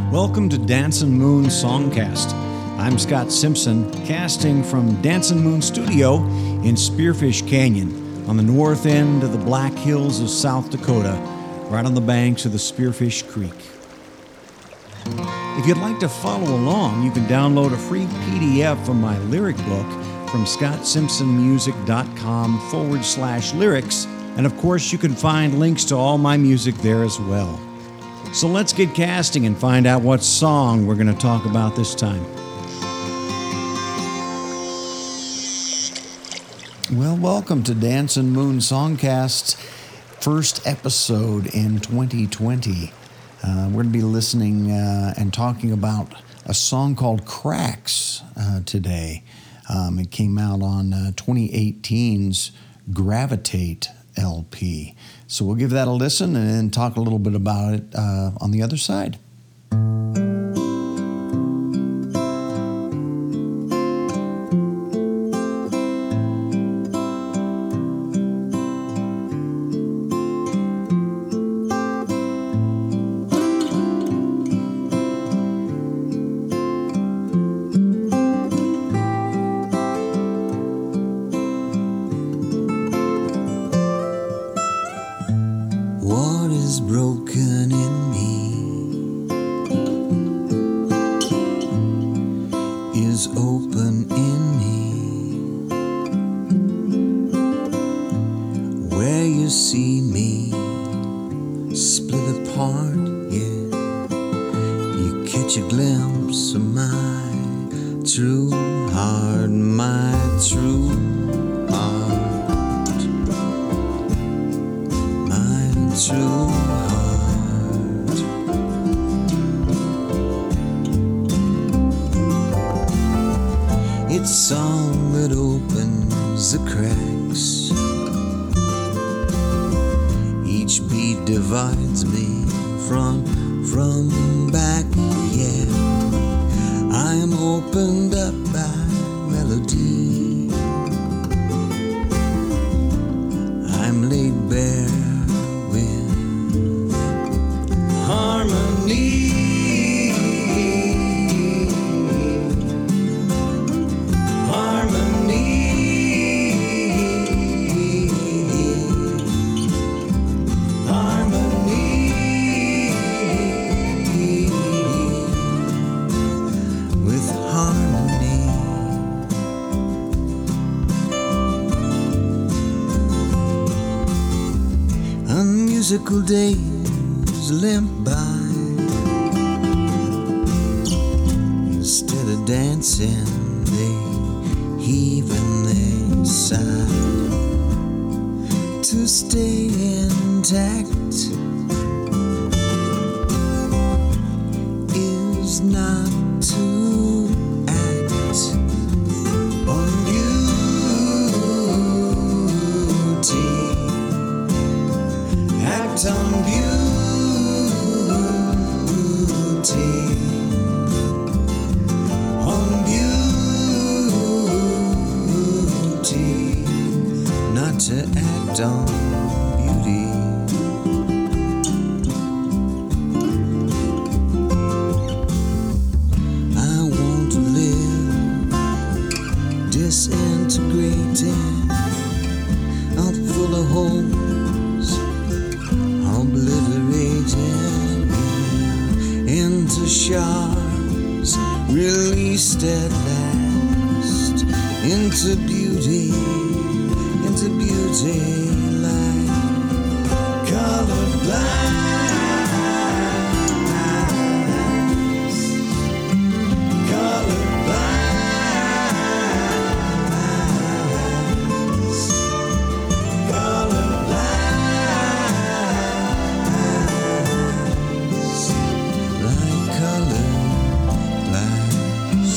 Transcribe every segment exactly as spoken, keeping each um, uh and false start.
Welcome to Dancin' Moon Songcast. I'm Scott Simpson, casting from Dancin' Moon Studio in Spearfish Canyon on the north end of the Black Hills of South Dakota, right on the banks of the Spearfish Creek. If you'd like to follow along, you can download a free P D F of my lyric book from scottsimpsonmusic.com forward slash lyrics, and of course you can find links to all my music there as well. So let's get casting and find out what song we're going to talk about this time. Well, welcome to Dancin' Moon Songcast's first episode in twenty twenty. Uh, we're going to be listening uh, and talking about a song called Cracks uh, today. Um, it came out on uh, twenty eighteen's Gravitate L P. So we'll give that a listen and then talk a little bit about it uh, on the other side. What is broken in me is open in me. Where you see me split apart, yeah, you catch a glimpse of my true heart, my true heart, my true heart. It's song that opens the cracks. Each beat divides me front from back, yeah. I am opened up by melody. I'm laid bare with harmony. Musical days limp by. Instead of dancing, they heave and they sigh. To stay intact is not to act on beauty. Act on beauty, on beauty, not to act on beauty. I want to live disintegrated, out full of holes, obliterated, yeah, into shards, released at last, into beauty, into beauty like colored glass, colored glass, colored glass, like colored glass.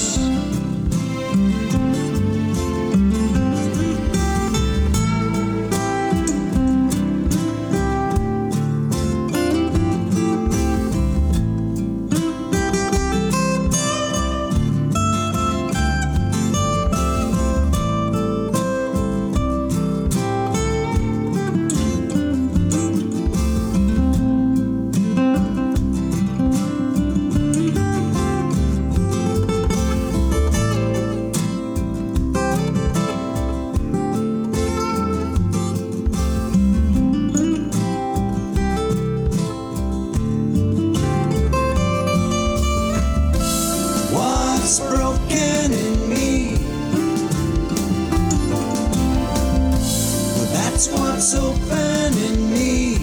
That's what's open in me.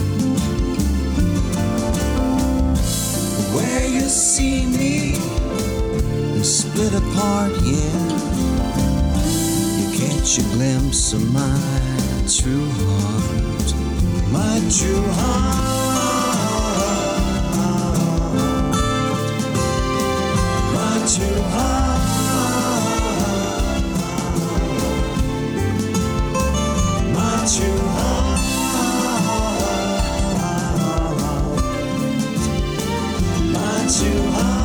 Where you see me split apart, yeah. You catch a glimpse of my true heart, my true heart, my true heart, my true heart, my true heart.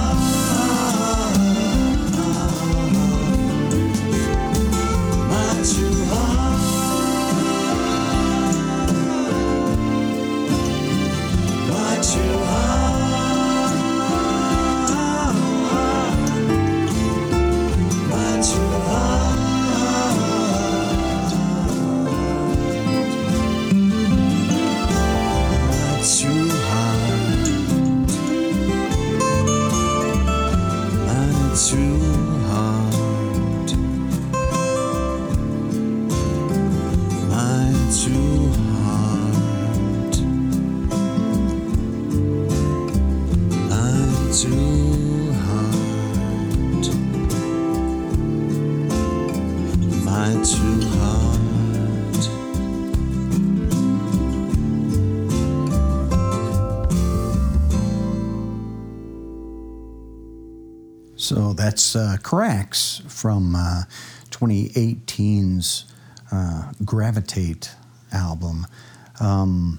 So that's uh, Cracks from uh, twenty eighteen's uh, Gravitate album. Um,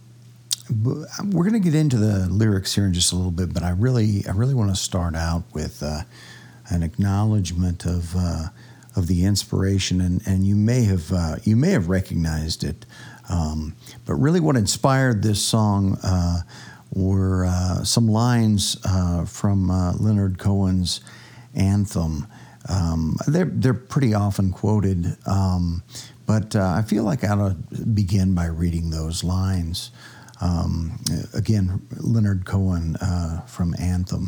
we're going to get into the lyrics here in just a little bit, but I really, I really want to start out with uh, an acknowledgement of uh, of the inspiration, and, and you may have uh, you may have recognized it, um, but really, what inspired this song uh, were uh, some lines uh, from uh, Leonard Cohen's Anthem. Um, they're they're pretty often quoted, um, but uh, I feel like I ought to begin by reading those lines. Um, again, Leonard Cohen uh, from Anthem.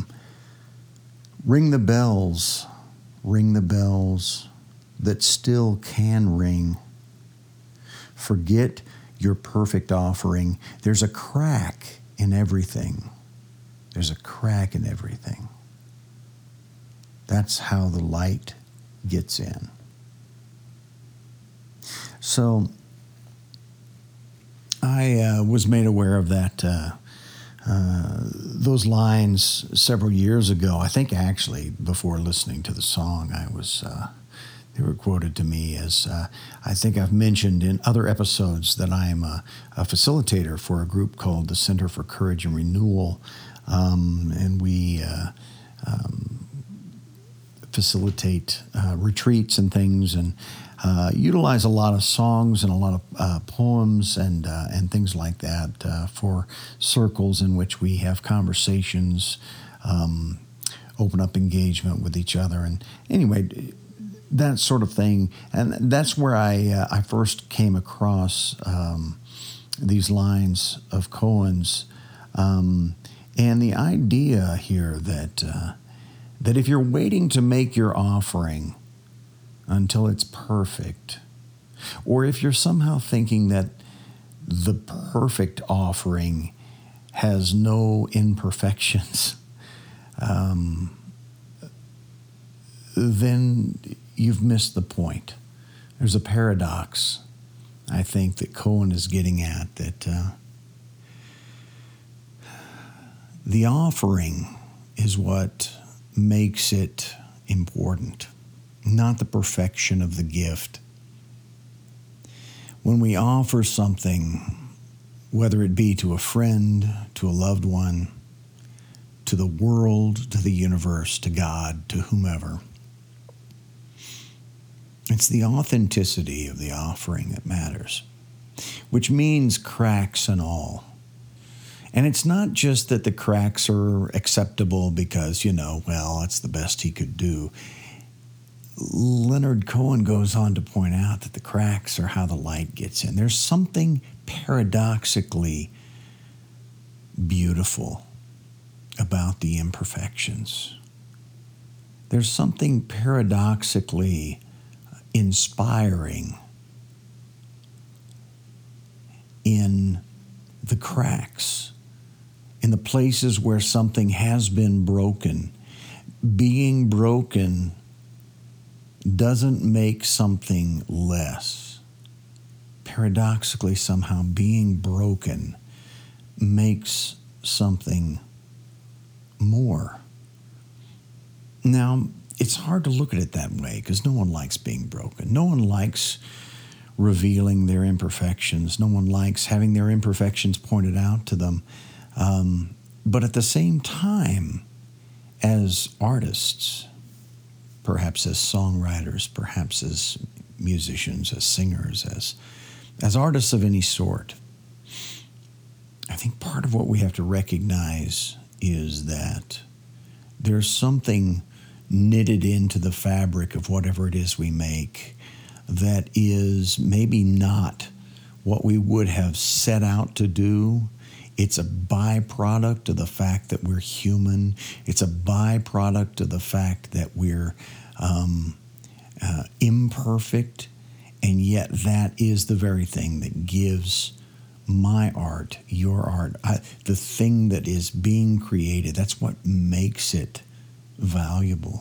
Ring the bells, ring the bells that still can ring. Forget your perfect offering. There's a crack in everything. There's a crack in everything. That's how the light gets in. So I uh, was made aware of that, uh, uh, those lines several years ago. I think actually before listening to the song, I was, uh, they were quoted to me as, uh, I think I've mentioned in other episodes that I'm a, a facilitator for a group called the Center for Courage and Renewal. Um, and we uh, um, facilitate uh, retreats and things, and Uh, utilize a lot of songs and a lot of uh, poems and uh, and things like that uh, for circles in which we have conversations, um, open up engagement with each other, and anyway, that sort of thing. And that's where I uh, I first came across um, these lines of Cohen's, um, and the idea here that uh, that if you're waiting to make your offering until it's perfect, or if you're somehow thinking that the perfect offering has no imperfections, um, then you've missed the point. There's a paradox, I think, that Cohen is getting at, that uh, the offering is what makes it important, not the perfection of the gift. When we offer something, whether it be to a friend, to a loved one, to the world, to the universe, to God, to whomever, it's the authenticity of the offering that matters, which means cracks and all. And it's not just that the cracks are acceptable because, you know, well, that's the best he could do. Leonard Cohen goes on to point out that the cracks are how the light gets in. There's something paradoxically beautiful about the imperfections. There's something paradoxically inspiring cracks, in the places where something has been broken. Being broken doesn't make something less. Paradoxically, somehow, being broken makes something more. Now, it's hard to look at it that way because no one likes being broken. No one likes revealing their imperfections. No one likes having their imperfections pointed out to them. Um, but at the same time, as artists, perhaps as songwriters, perhaps as musicians, as singers, as, as artists of any sort, I think part of what we have to recognize is that there's something knitted into the fabric of whatever it is we make that is maybe not what we would have set out to do. It's a byproduct of the fact that we're human. It's a byproduct of the fact that we're um, uh, imperfect, and yet that is the very thing that gives my art, your art, I, the thing that is being created. That's what makes it valuable.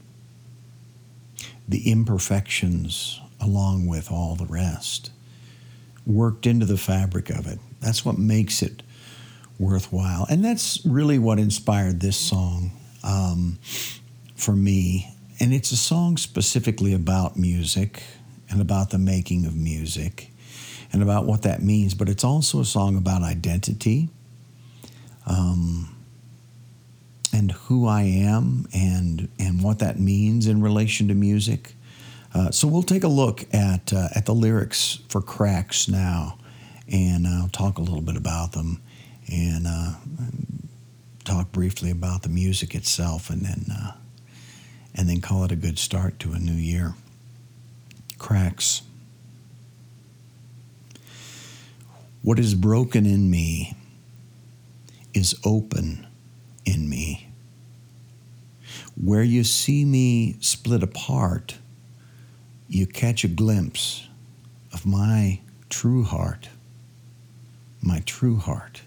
The imperfections, along with all the rest, worked into the fabric of it. That's what makes it worthwhile. And that's really what inspired this song um, for me. And it's a song specifically about music and about the making of music and about what that means. But it's also a song about identity um, and who I am and, and what that means in relation to music. Uh, so we'll take a look at uh, at the lyrics for Cracks now, and I'll talk a little bit about them and uh, talk briefly about the music itself, and then uh, and then call it a good start to a new year. Cracks. What is broken in me is open in me. Where you see me split apart, you catch a glimpse of my true heart, my true heart.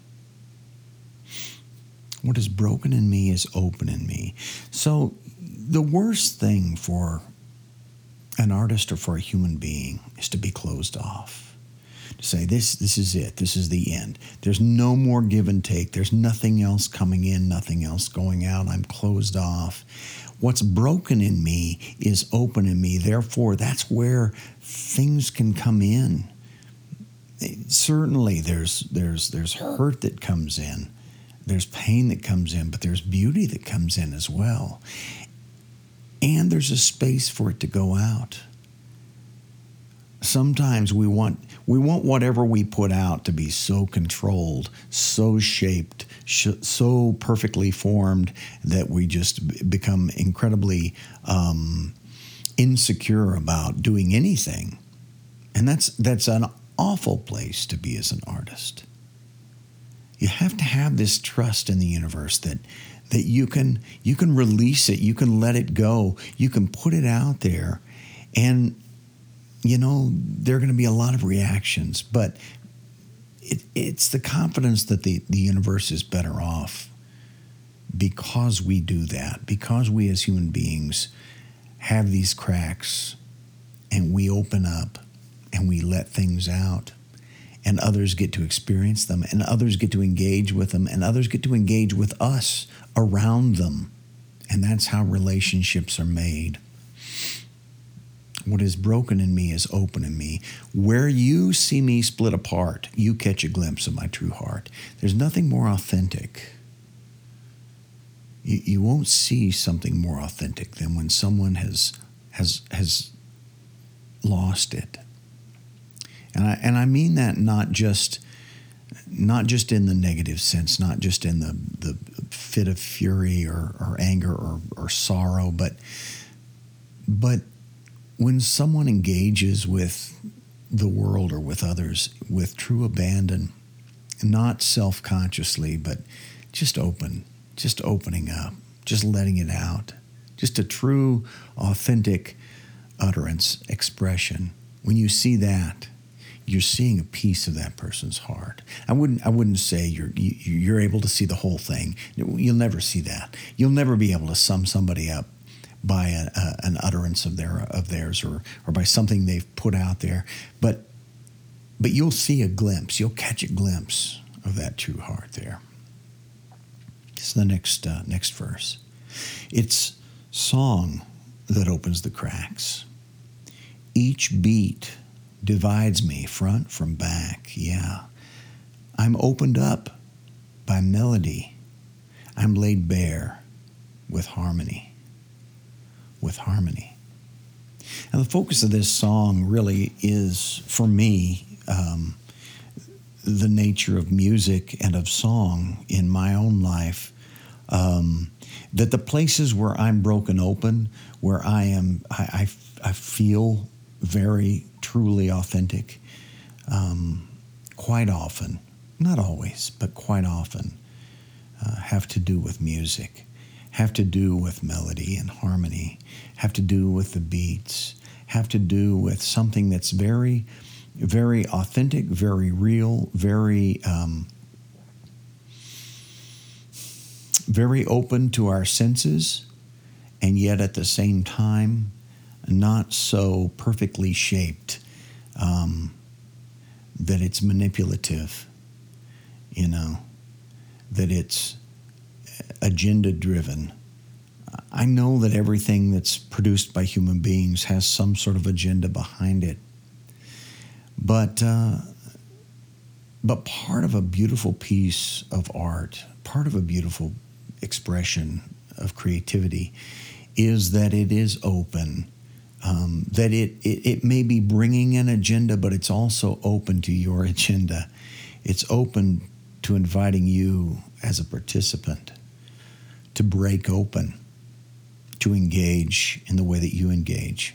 What is broken in me is open in me. So the worst thing for an artist or for a human being is to be closed off. To say, this, this is it. This is the end. There's no more give and take. There's nothing else coming in, nothing else going out. I'm closed off. What's broken in me is open in me. Therefore, that's where things can come in. Certainly, there's there's there's hurt that comes in. There's pain that comes in, but there's beauty that comes in as well. And there's a space for it to go out. Sometimes we want we want whatever we put out to be so controlled, so shaped, sh- so perfectly formed that we just b- become incredibly um, insecure about doing anything. And that's that's an awful place to be as an artist. You have to have this trust in the universe that that you can you can release it, you can let it go, you can put it out there, and you know, there are going to be a lot of reactions, but it, it's the confidence that the, the universe is better off because we do that, because we as human beings have these cracks and we open up and we let things out, and others get to experience them, and others get to engage with them, and others get to engage with us around them. And that's how relationships are made. What is broken in me is open in me. Where you see me split apart, you catch a glimpse of my true heart. There's nothing more authentic. You, you won't see something more authentic than when someone has has has lost it. And I and I mean that not just not just in the negative sense, not just in the, the fit of fury or, or anger or, or sorrow, but but when someone engages with the world or with others with true abandon, not self-consciously, but just open, just opening up, just letting it out, just a true, authentic utterance, expression. When you see that, you're seeing a piece of that person's heart. I wouldn't I wouldn't say you're you, you're able to see the whole thing. You'll never see that. You'll never be able to sum somebody up by a, a, an utterance of their of theirs or or by something they've put out there. But but you'll see a glimpse. You'll catch a glimpse of that true heart there. It's the next uh, next verse. It's song that opens the cracks. Each beat divides me front from back. Yeah. I'm opened up by melody. I'm laid bare with harmony. With harmony. And the focus of this song really is, for me, um, the nature of music and of song in my own life. Um, that the places where I'm broken open, where I am, I, I, I feel very truly authentic, um, quite often, not always, but quite often, uh, have to do with music, have to do with melody and harmony, have to do with the beats, have to do with something that's very, very authentic, very real, very, um, very open to our senses, and yet at the same time, not so perfectly shaped um, that it's manipulative, you know, that it's agenda-driven. I know that everything that's produced by human beings has some sort of agenda behind it. But, uh, but part of a beautiful piece of art, part of a beautiful expression of creativity is that it is open. Um, that it, it it may be bringing an agenda, but it's also open to your agenda. It's open to inviting you as a participant to break open, to engage in the way that you engage.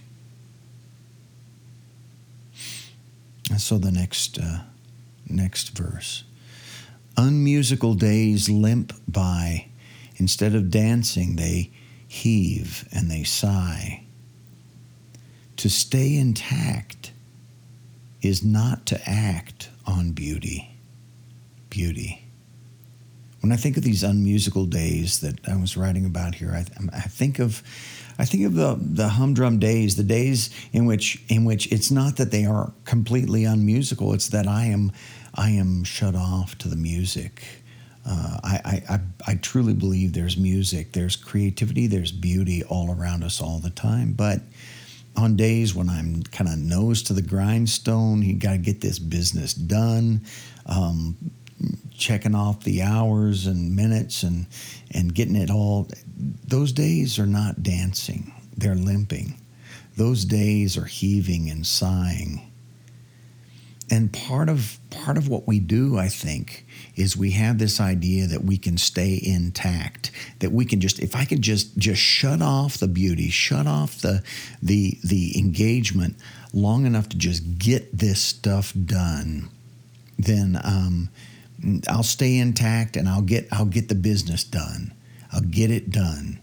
And so the next uh, next verse. Unmusical days limp by. Instead of dancing, they heave and they sigh. To stay intact is not to act on beauty. Beauty. When I think of these unmusical days that I was writing about here, I, I think of, I think of the the humdrum days, the days in which in which it's not that they are completely unmusical; it's that I am I am shut off to the music. Uh, I, I, I I truly believe there's music, there's creativity, there's beauty all around us all the time, but on days when I'm kind of nose to the grindstone, you got to get this business done, um, checking off the hours and minutes and and getting it all. Those days are not dancing; they're limping. Those days are heaving and sighing. And part of part of what we do, I think, is we have this idea that we can stay intact, that we can just, if I could just just shut off the beauty, shut off the the the engagement long enough to just get this stuff done, then um, I'll stay intact and I'll get I'll get the business done. I'll get it done.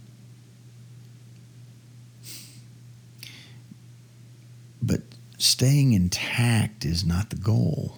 But staying intact is not the goal.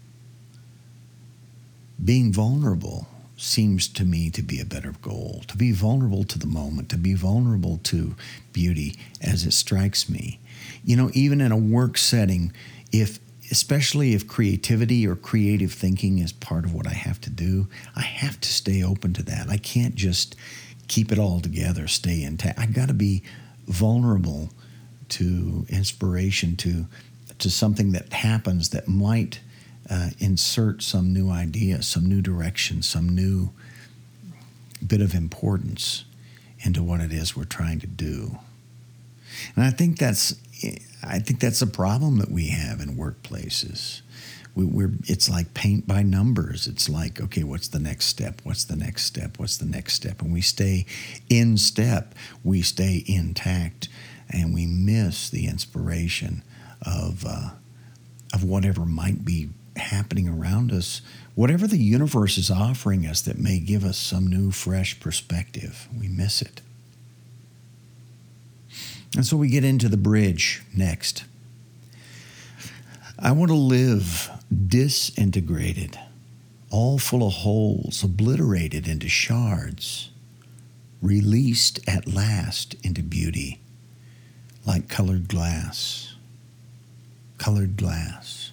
Being vulnerable seems to me to be a better goal. To be vulnerable to the moment, to be vulnerable to beauty as it strikes me. You know, even in a work setting, if especially if creativity or creative thinking is part of what I have to do, I have to stay open to that. I can't just keep it all together, stay intact. I got to be vulnerable to inspiration, to to something that happens that might uh, insert some new idea, some new direction, some new bit of importance into what it is we're trying to do. And I think that's I think that's a problem that we have in workplaces. We, we're it's like paint by numbers. It's like, okay, what's the next step? What's the next step? What's the next step? And we stay in step. We stay intact. And we miss the inspiration of uh, of whatever might be happening around us, whatever the universe is offering us that may give us some new, fresh perspective. We miss it. And so we get into the bridge next. I want to live disintegrated, all full of holes, obliterated into shards, released at last into beauty, like colored glass. Colored glass.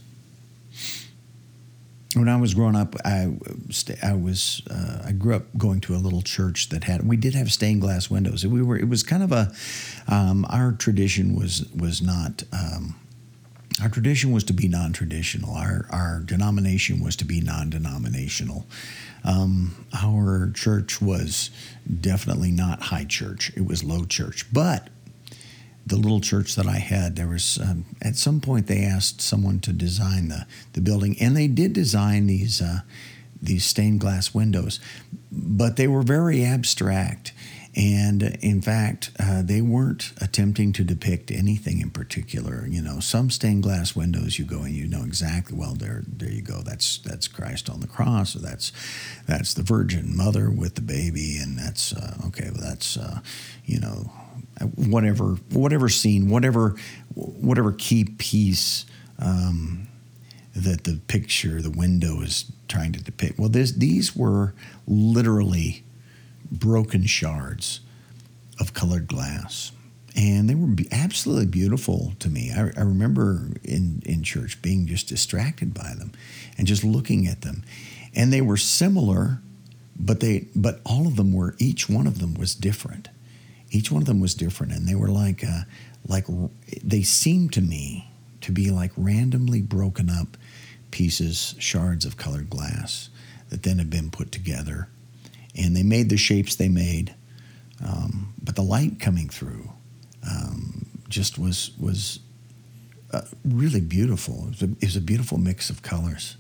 When I was growing up, I, I was uh, I grew up going to a little church that had we did have stained glass windows. We were it was kind of a um, our tradition was was not um, our tradition was to be non-traditional. Our our denomination was to be non-denominational. Um, our church was definitely not high church. It was low church, but the little church that I had, there was, um, at some point they asked someone to design the, the building, and they did design these uh, these stained glass windows, but they were very abstract. And in fact, uh, they weren't attempting to depict anything in particular. You know, some stained glass windows, you go and you know exactly, well, there there you go, that's that's Christ on the cross, or that's that's the Virgin Mother with the baby, and that's, uh, okay, well, that's, uh, you know, whatever whatever scene, whatever whatever key piece um, that the picture, the window is trying to depict. Well, this, these were literally broken shards of colored glass, and they were be- absolutely beautiful to me. I, I remember in, in church being just distracted by them and just looking at them, and they were similar, but they but all of them were, each one of them was different. Each one of them was different, and they were like, uh, like they seemed to me to be like randomly broken up pieces, shards of colored glass that then had been put together, and they made the shapes they made. Um, but the light coming through um, just was was uh, really beautiful. It was, a, it was a beautiful mix of colors,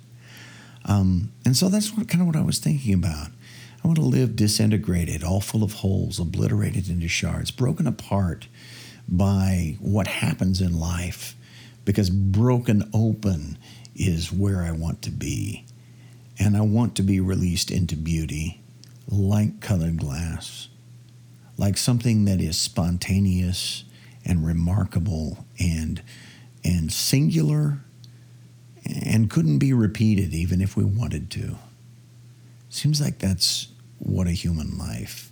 um, and so that's what, kind of what I was thinking about. I want to live disintegrated, all full of holes, obliterated into shards, broken apart by what happens in life, because broken open is where I want to be. And I want to be released into beauty, like colored glass, like something that is spontaneous and remarkable and, and singular and couldn't be repeated even if we wanted to. Seems like that's what a human life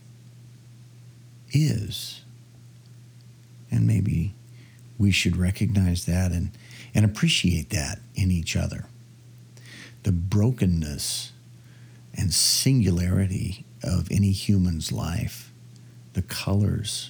is. And maybe we should recognize that and, and appreciate that in each other. The brokenness and singularity of any human's life, the colors.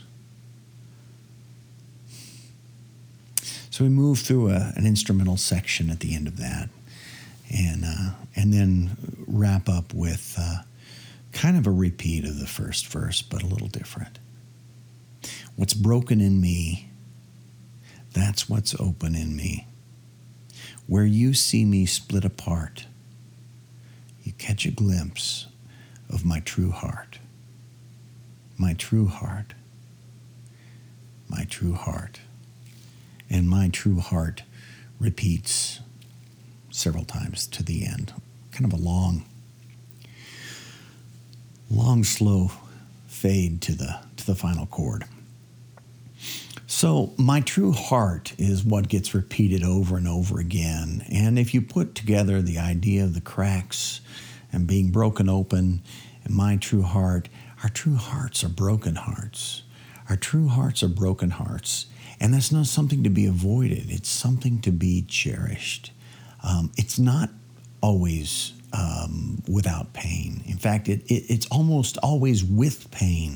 So we move through a, an instrumental section at the end of that, and uh, and then wrap up with uh, kind of a repeat of the first verse, but a little different. What's broken in me, that's what's open in me. Where you see me split apart, you catch a glimpse of my true heart. My true heart. My true heart. And my true heart repeats several times to the end. Kind of a long, long, slow fade to the to the final chord. So my true heart is what gets repeated over and over again. And if you put together the idea of the cracks and being broken open and my true heart, our true hearts are broken hearts. Our true hearts are broken hearts. And that's not something to be avoided. It's something to be cherished. Um, it's not always um, without pain. In fact, it, it, it's almost always with pain.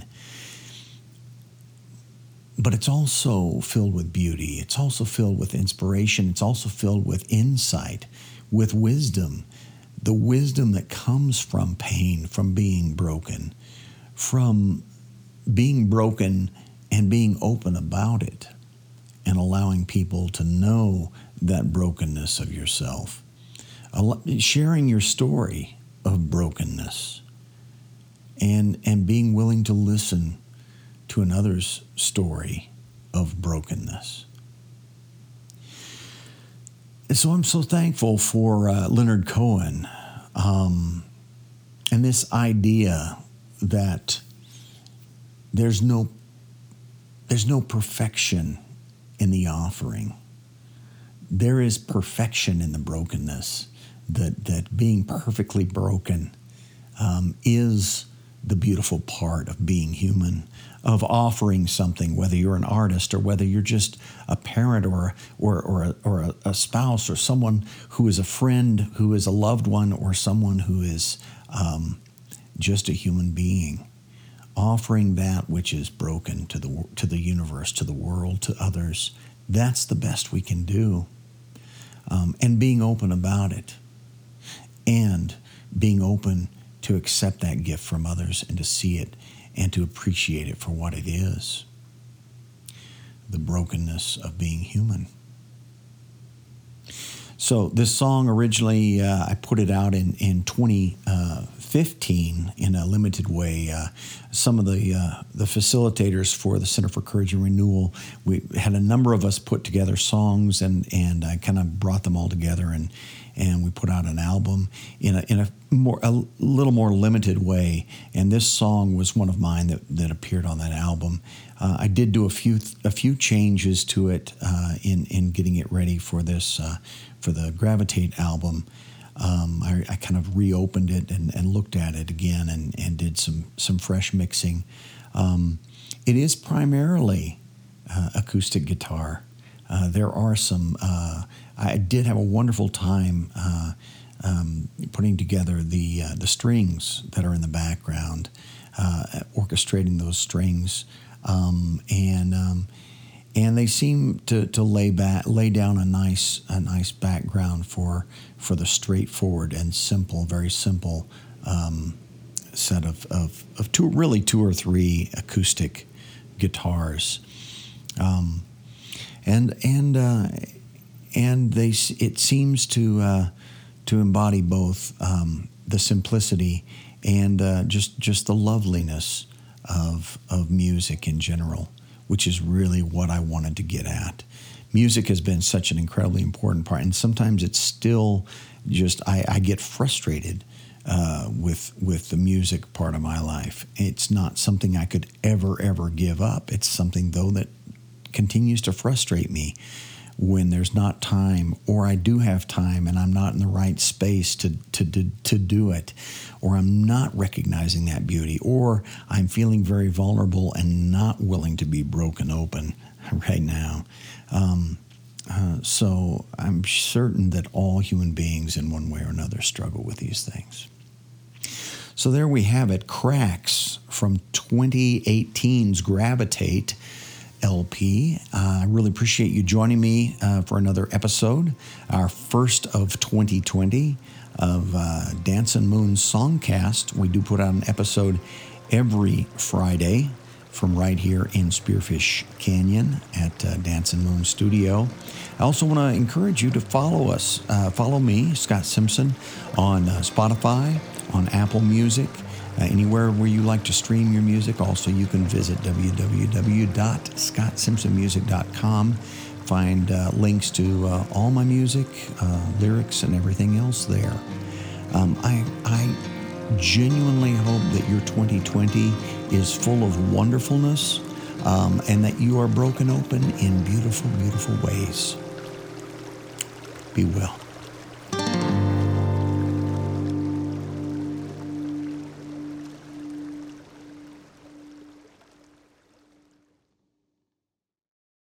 But it's also filled with beauty. It's also filled with inspiration. It's also filled with insight, with wisdom. The wisdom that comes from pain, from being broken, from being broken and being open about it, and allowing people to know that brokenness of yourself. Sharing your story of brokenness, and, and being willing to listen to another's story of brokenness. And so I'm so thankful for uh, Leonard Cohen um, and this idea that there's no there's no perfection in the offering. there is perfection in the brokenness, that, that being perfectly broken um, is the beautiful part of being human, of offering something, whether you're an artist or whether you're just a parent or or or a, or a, a spouse or someone who is a friend, who is a loved one, or someone who is um, just a human being, offering that which is broken to the to the universe, to the world, to others. That's the best we can do, um, and being open about it, and being open to accept that gift from others and to see it and to appreciate it for what it is. The brokenness of being human. So this song originally, uh, I put it out in, in twenty fifteen in a limited way. Uh, some of the uh, the facilitators for the Center for Courage and Renewal, we had a number of us put together songs, and, and I kind of brought them all together, and and we put out an album in a in a more a little more limited way. And this song was one of mine that, that appeared on that album. Uh, I did do a few a few changes to it uh, in in getting it ready for this uh, for the Gravitate album. Um, I, I kind of reopened it and, and looked at it again and, and did some some fresh mixing. Um, it is primarily uh, acoustic guitar. Uh, there are some. Uh, I did have a wonderful time uh, um, putting together the uh, the strings that are in the background, uh, orchestrating those strings, um, and um, and they seem to to lay back lay down a nice a nice background for for the straightforward and simple, very simple um, set of, of of two really two or three acoustic guitars. Um, And and uh, and they it seems to uh, to embody both um, the simplicity and uh, just just the loveliness of of music in general, which is really what I wanted to get at. Music has been such an incredibly important part, and sometimes it's still just I, I get frustrated uh, with with the music part of my life. It's not something I could ever ever give up. It's something though that continues to frustrate me when there's not time, or I do have time and I'm not in the right space to to to, to do it, or I'm not recognizing that beauty, or I'm feeling very vulnerable and not willing to be broken open right now. Um, uh, so I'm certain that all human beings in one way or another struggle with these things. So there we have it, Cracks from twenty eighteen's Gravitate L P. Uh, I really appreciate you joining me uh, for another episode, our first of twenty twenty of uh, Dancin' Moon Songcast. We do put out an episode every Friday from right here in Spearfish Canyon at uh, Dancin' Moon Studio. I also want to encourage you to follow us. Uh, follow me, Scott Simpson, on uh, Spotify, on Apple Music, Uh, anywhere where you like to stream your music. Also, you can visit w w w dot scott simpson music dot com. Find uh, links to uh, all my music, uh, lyrics, and everything else there. Um, I, I genuinely hope that your twenty twenty is full of wonderfulness um, and that you are broken open in beautiful, beautiful ways. Be well.